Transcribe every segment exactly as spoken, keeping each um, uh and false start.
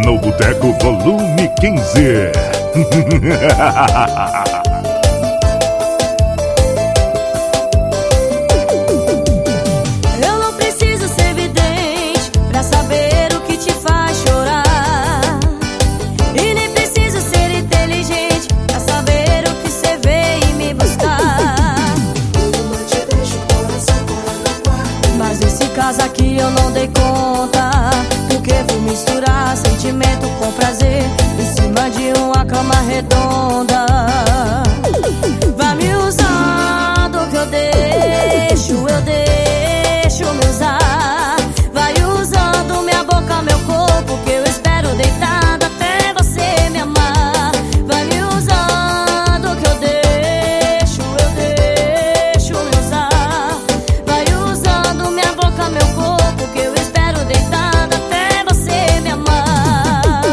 no Boteco Volume quinze. Eu não preciso ser evidente pra saber o que te faz chorar, e nem preciso ser inteligente pra saber o que cê veio e me buscar. Mas esse caso aqui eu não dei conta, porque fui misturar sentimento com prazer em cima de uma cama redonda. Vai me usando que eu deixo, eu deixo me usar. Vai usando minha boca, meu corpo, que eu espero deitado até você me amar. Vai me usando que eu deixo, eu deixo me usar. Vai usando minha boca, meu corpo, que eu espero deitado até você me amar.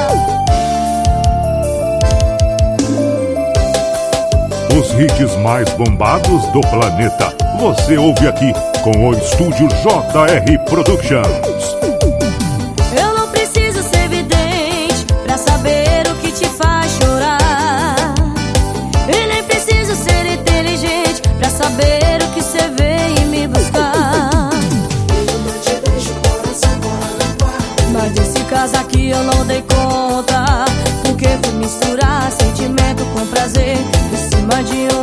Os hits mais bombados do planeta você ouve aqui com o estúdio J R Productions. Eu não preciso ser evidente pra saber o que te faz chorar, e nem preciso ser inteligente pra saber o que cê veio me buscar. Mas desse caso aqui eu não dei conta, porque fui misturar sentimento com prazer em cima de um